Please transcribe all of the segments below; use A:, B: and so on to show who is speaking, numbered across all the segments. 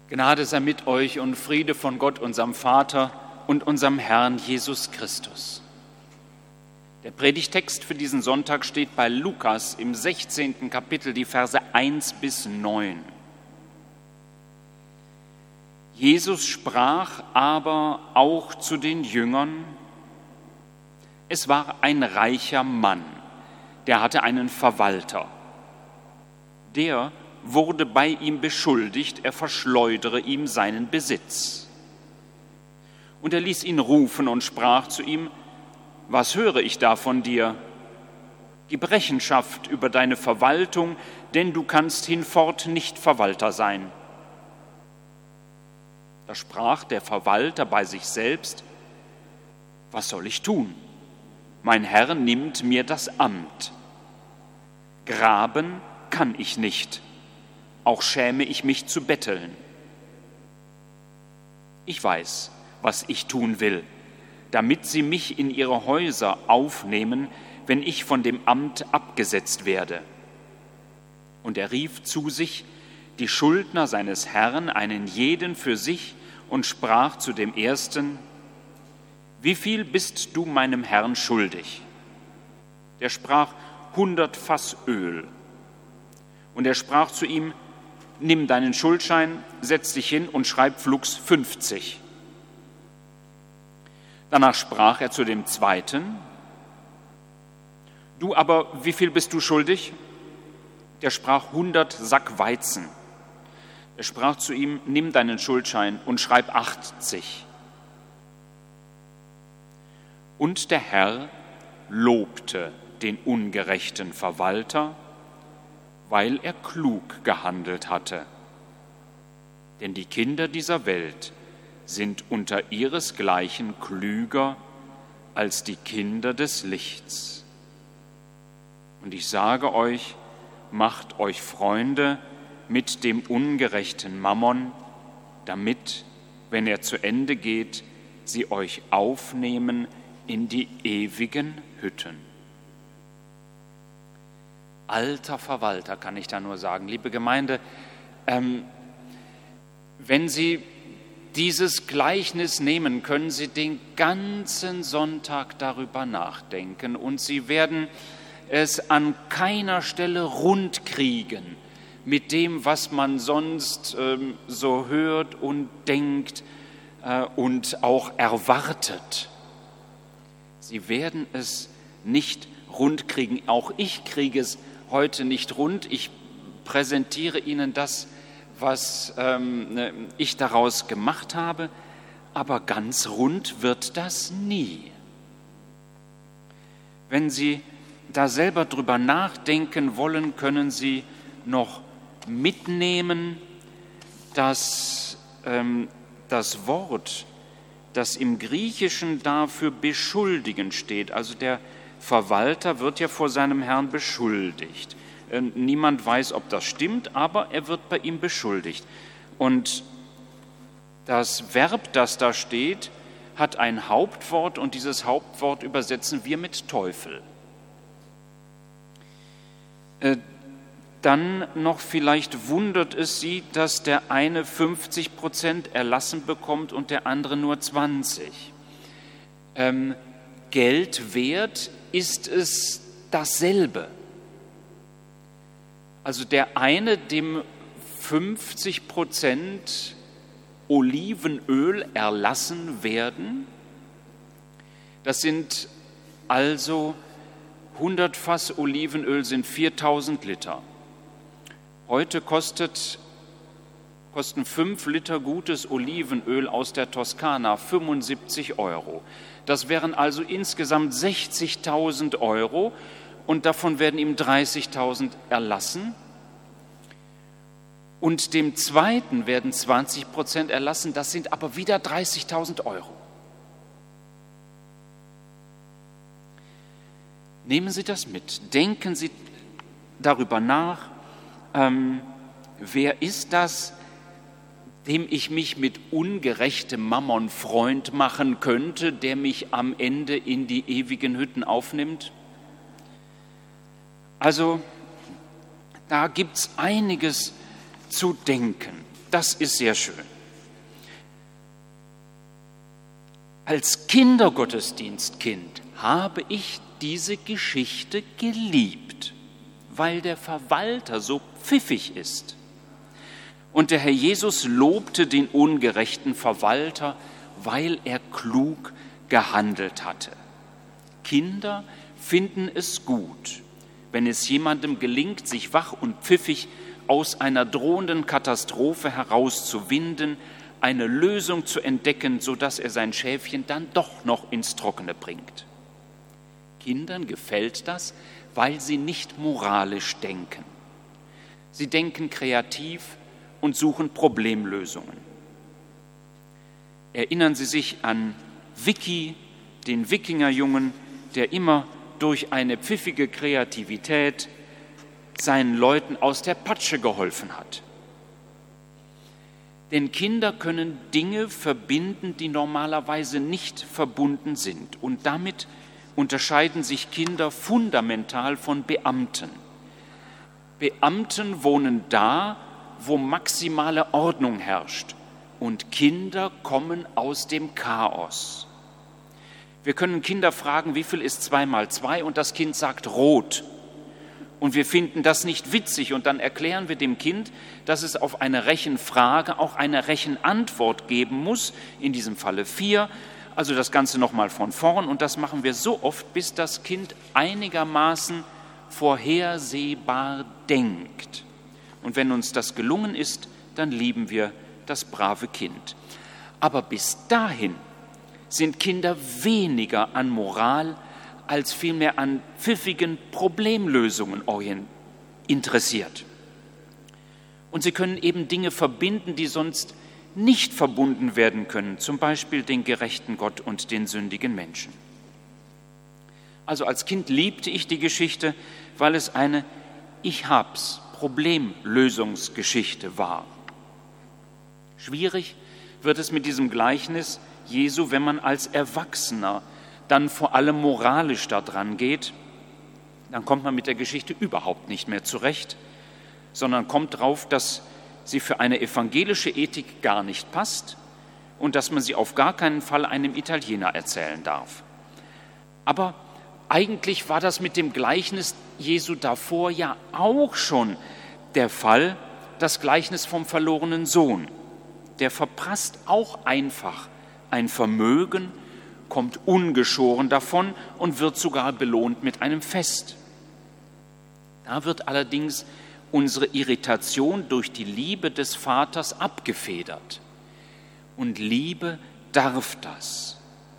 A: Gnade sei mit euch und Friede von Gott, unserem Vater und unserem Herrn Jesus Christus. Der Predigtext für diesen Sonntag steht bei Lukas im 16. Kapitel, die Verse 1 bis 9. Jesus sprach aber auch zu den Jüngern: Es war ein reicher Mann, der hatte einen Verwalter. Der wurde bei ihm beschuldigt, er verschleudere ihm seinen Besitz. Und er ließ ihn rufen und sprach zu ihm: Was höre ich da von dir? Gib Rechenschaft über deine Verwaltung, denn du kannst hinfort nicht Verwalter sein. Da sprach der Verwalter bei sich selbst: Was soll ich tun? Mein Herr nimmt mir das Amt. Graben kann ich nicht, auch schäme ich mich zu betteln. Ich weiß, was ich tun will, damit sie mich in ihre Häuser aufnehmen, wenn ich von dem Amt abgesetzt werde. Und er rief zu sich die Schuldner seines Herrn, einen jeden für sich, und sprach zu dem Ersten: Wie viel bist du meinem Herrn schuldig? Der sprach: 100 Fass Öl. Und er sprach zu ihm: Nimm deinen Schuldschein, setz dich hin und schreib flugs 50. Danach sprach er zu dem Zweiten: Du aber, wie viel bist du schuldig? Der sprach: 100 Sack Weizen. Er sprach zu ihm: Nimm deinen Schuldschein und schreib 80. Und der Herr lobte den ungerechten Verwalter, weil er klug gehandelt hatte. Denn die Kinder dieser Welt sind unter ihresgleichen klüger als die Kinder des Lichts. Und ich sage euch, macht euch Freunde mit dem ungerechten Mammon, damit, wenn er zu Ende geht, sie euch aufnehmen in die ewigen Hütten. Alter Verwalter, kann ich da nur sagen. Liebe Gemeinde, wenn Sie dieses Gleichnis nehmen, können Sie den ganzen Sonntag darüber nachdenken und Sie werden es an keiner Stelle rund kriegen mit dem, was man sonst so hört und denkt und auch erwartet. Sie werden es nicht rund kriegen. Auch ich kriege es heute nicht rund. Ich präsentiere Ihnen das, was ich daraus gemacht habe, aber ganz rund wird das nie. Wenn Sie da selber drüber nachdenken wollen, können Sie noch mitnehmen, dass das Wort, das im Griechischen dafür beschuldigen steht, also der Verwalter wird ja vor seinem Herrn beschuldigt. Niemand weiß, ob das stimmt, aber er wird bei ihm beschuldigt. Und das Verb, das da steht, hat ein Hauptwort und dieses Hauptwort übersetzen wir mit Teufel. Dann noch vielleicht wundert es Sie, dass der eine 50% erlassen bekommt und der andere nur 20%. Geld wert ist es dasselbe. Also der eine, dem 50% Olivenöl erlassen werden, das sind also 100 Fass Olivenöl sind 4000 Liter. Heute kosten 5 Liter gutes Olivenöl aus der Toskana 75 €. Das wären also insgesamt 60.000 € und davon werden ihm 30.000 erlassen. Und dem Zweiten werden 20% erlassen, das sind aber wieder 30.000 €. Nehmen Sie das mit, denken Sie darüber nach, wer ist das, dem ich mich mit ungerechtem Mammon Freund machen könnte, der mich am Ende in die ewigen Hütten aufnimmt? Also da gibt es einiges zu denken. das ist sehr schön. Als Kindergottesdienstkind habe ich diese Geschichte geliebt, weil der Verwalter so pfiffig ist. Und der Herr Jesus lobte den ungerechten Verwalter, weil er klug gehandelt hatte. Kinder finden es gut, wenn es jemandem gelingt, sich wach und pfiffig aus einer drohenden Katastrophe herauszuwinden, eine Lösung zu entdecken, sodass er sein Schäfchen dann doch noch ins Trockene bringt. Kindern gefällt das, weil sie nicht moralisch denken. Sie denken kreativ und suchen Problemlösungen. Erinnern Sie sich an Vicky, den Wikingerjungen, der immer durch eine pfiffige Kreativität seinen Leuten aus der Patsche geholfen hat. Denn Kinder können Dinge verbinden, die normalerweise nicht verbunden sind. Und damit unterscheiden sich Kinder fundamental von Beamten. Beamten wohnen da, wo maximale Ordnung herrscht. Und Kinder kommen aus dem Chaos. Wir können Kinder fragen, wie viel ist 2 mal 2? Und das Kind sagt rot. Und wir finden das nicht witzig. Und dann erklären wir dem Kind, dass es auf eine Rechenfrage auch eine Rechenantwort geben muss, in diesem Falle 4. Also das Ganze nochmal von vorn. Und das machen wir so oft, bis das Kind einigermaßen vorhersehbar denkt. Und wenn uns das gelungen ist, dann lieben wir das brave Kind. Aber bis dahin sind Kinder weniger an Moral als vielmehr an pfiffigen Problemlösungen interessiert. Und sie können eben Dinge verbinden, die sonst nicht verbunden werden können, zum Beispiel den gerechten Gott und den sündigen Menschen. Also als Kind liebte ich die Geschichte, weil es eine Ich-hab's Problemlösungsgeschichte war. Schwierig wird es mit diesem Gleichnis Jesu, wenn man als Erwachsener dann vor allem moralisch da dran geht, dann kommt man mit der Geschichte überhaupt nicht mehr zurecht, sondern kommt drauf, dass sie für eine evangelische Ethik gar nicht passt und dass man sie auf gar keinen Fall einem Italiener erzählen darf. Aber eigentlich war das mit dem Gleichnis Jesu davor ja auch schon der Fall, das Gleichnis vom verlorenen Sohn. Der verprasst auch einfach ein Vermögen, kommt ungeschoren davon und wird sogar belohnt mit einem Fest. Da wird allerdings unsere Irritation durch die Liebe des Vaters abgefedert. Und Liebe darf das.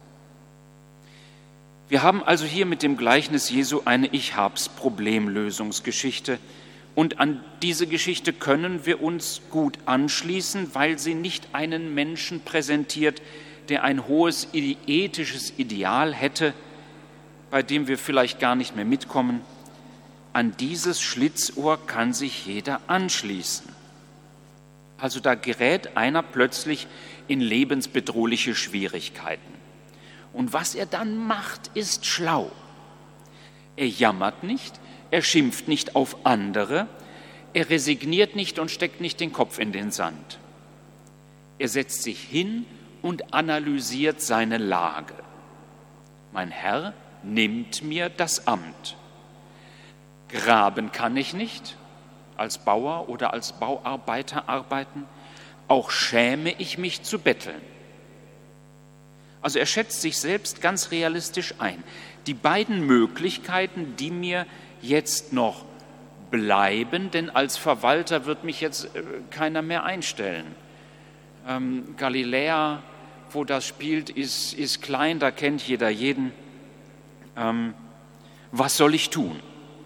A: Wir haben also hier mit dem Gleichnis Jesu eine Ich-hab's-Problemlösungsgeschichte. Und an diese Geschichte können wir uns gut anschließen, weil sie nicht einen Menschen präsentiert, der ein hohes ethisches Ideal hätte, bei dem wir vielleicht gar nicht mehr mitkommen. An dieses Schlitzohr kann sich jeder anschließen. Also da gerät einer plötzlich in lebensbedrohliche Schwierigkeiten. Und was er dann macht, ist schlau. Er jammert nicht, er schimpft nicht auf andere, er resigniert nicht und steckt nicht den Kopf in den Sand. Er setzt sich hin und analysiert seine Lage. Mein Herr nimmt mir das Amt. Graben kann ich nicht, als Bauer oder als Bauarbeiter arbeiten, auch schäme ich mich zu betteln. Also er schätzt sich selbst ganz realistisch ein. Die beiden Möglichkeiten, die mir jetzt noch bleiben, denn als Verwalter wird mich jetzt keiner mehr einstellen. Galiläa, wo das spielt, ist klein, da kennt jeder jeden. Was soll ich tun?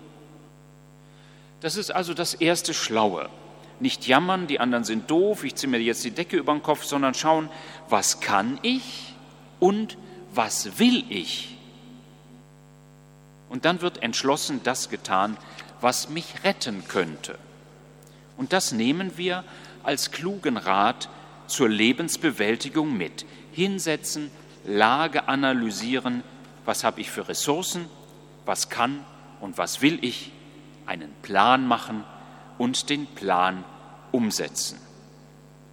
A: Das ist also das erste Schlaue. Nicht jammern, die anderen sind doof, ich ziehe mir jetzt die Decke über den Kopf, sondern schauen, was kann ich und was will ich? Und dann wird entschlossen das getan, was mich retten könnte. Und das nehmen wir als klugen Rat zur Lebensbewältigung mit. Hinsetzen, Lage analysieren, was habe ich für Ressourcen, was kann und was will ich, einen Plan machen und den Plan umsetzen.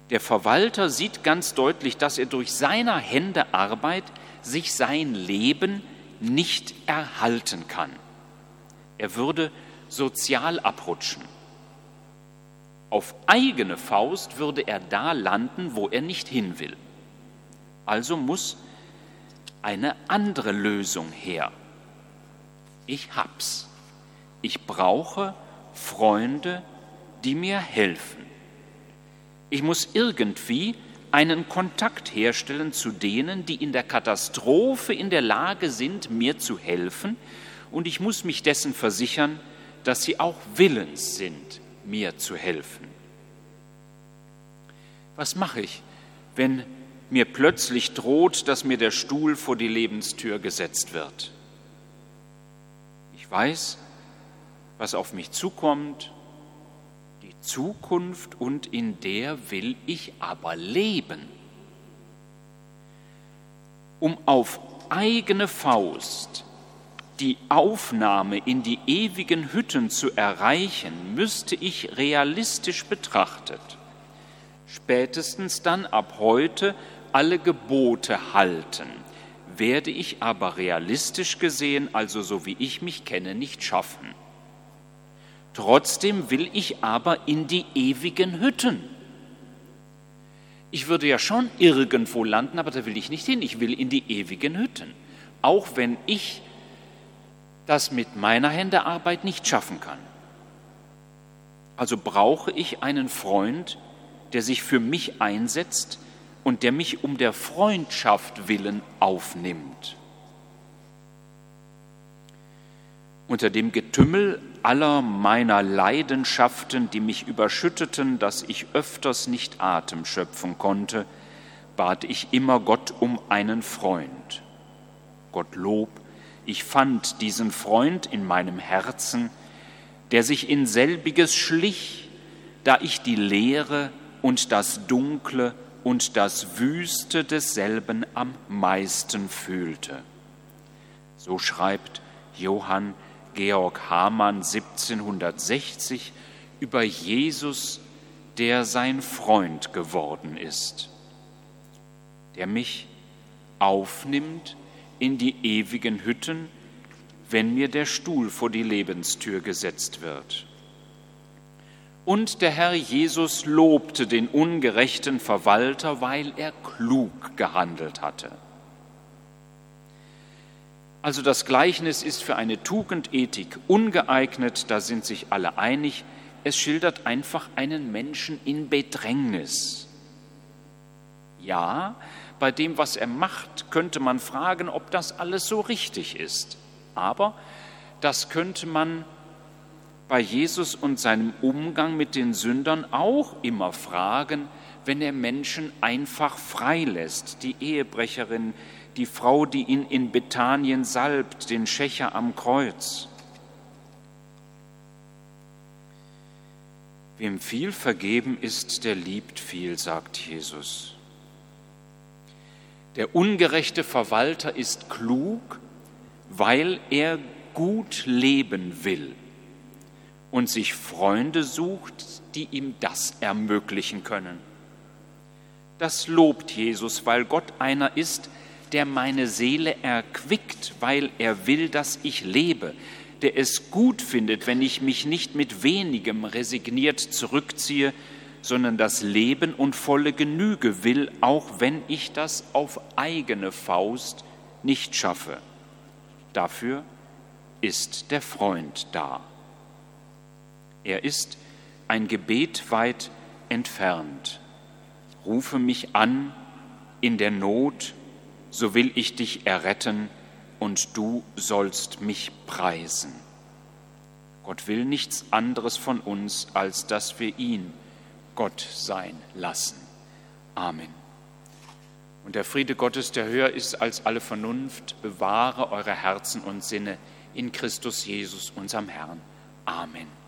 A: Der Verwalter sieht ganz deutlich, dass er durch seine Hände Arbeit sich sein Leben nicht erhalten kann. Er würde sozial abrutschen. Auf eigene Faust würde er da landen, wo er nicht hin will. Also muss eine andere Lösung her. Ich hab's. Ich brauche Freunde, die mir helfen. Ich muss irgendwie einen Kontakt herstellen zu denen, die in der Katastrophe in der Lage sind, mir zu helfen, und ich muss mich dessen versichern, dass sie auch willens sind, mir zu helfen. Was mache ich, wenn mir plötzlich droht, dass mir der Stuhl vor die Lebenstür gesetzt wird? Ich weiß, was auf mich zukommt, die Zukunft, und in der will ich aber leben. Um auf eigene Faust die Aufnahme in die ewigen Hütten zu erreichen, müsste ich realistisch betrachtet spätestens dann ab heute alle Gebote halten, werde ich aber realistisch gesehen, also so wie ich mich kenne, nicht schaffen. Trotzdem will ich aber in die ewigen Hütten. Ich würde ja schon irgendwo landen, aber da will ich nicht hin. Ich will in die ewigen Hütten, auch wenn ich das mit meiner Händearbeit nicht schaffen kann. Also brauche ich einen Freund, der sich für mich einsetzt und der mich um der Freundschaft willen aufnimmt. Unter dem Getümmel aller meiner Leidenschaften, die mich überschütteten, dass ich öfters nicht Atem schöpfen konnte, bat ich immer Gott um einen Freund. Gottlob, ich fand diesen Freund in meinem Herzen, der sich in selbiges schlich, da ich die Leere und das Dunkle und das Wüste desselben am meisten fühlte. So schreibt Johann Georg Hamann 1760 über Jesus, der sein Freund geworden ist, der mich aufnimmt in die ewigen Hütten, wenn mir der Stuhl vor die Lebenstür gesetzt wird. Und der Herr Jesus lobte den ungerechten Verwalter, weil er klug gehandelt hatte. Also das Gleichnis ist für eine Tugendethik ungeeignet, da sind sich alle einig. Es schildert einfach einen Menschen in Bedrängnis. Ja, bei dem, was er macht, könnte man fragen, ob das alles so richtig ist. Aber das könnte man bei Jesus und seinem Umgang mit den Sündern auch immer fragen, wenn er Menschen einfach freilässt. Die Ehebrecherin, die Frau, die ihn in Bethanien salbt, den Schächer am Kreuz. Wem viel vergeben ist, der liebt viel, sagt Jesus. Der ungerechte Verwalter ist klug, weil er gut leben will und sich Freunde sucht, die ihm das ermöglichen können. Das lobt Jesus, weil Gott einer ist, der meine Seele erquickt, weil er will, dass ich lebe, der es gut findet, wenn ich mich nicht mit wenigem resigniert zurückziehe, sondern das Leben und volle Genüge will, auch wenn ich das auf eigene Faust nicht schaffe. Dafür ist der Freund da. Er ist ein Gebet weit entfernt. Rufe mich an in der Not, so will ich dich erretten und du sollst mich preisen. Gott will nichts anderes von uns, als dass wir ihn Gott sein lassen. Amen. Und der Friede Gottes, der höher ist als alle Vernunft, bewahre eure Herzen und Sinne in Christus Jesus, unserem Herrn. Amen.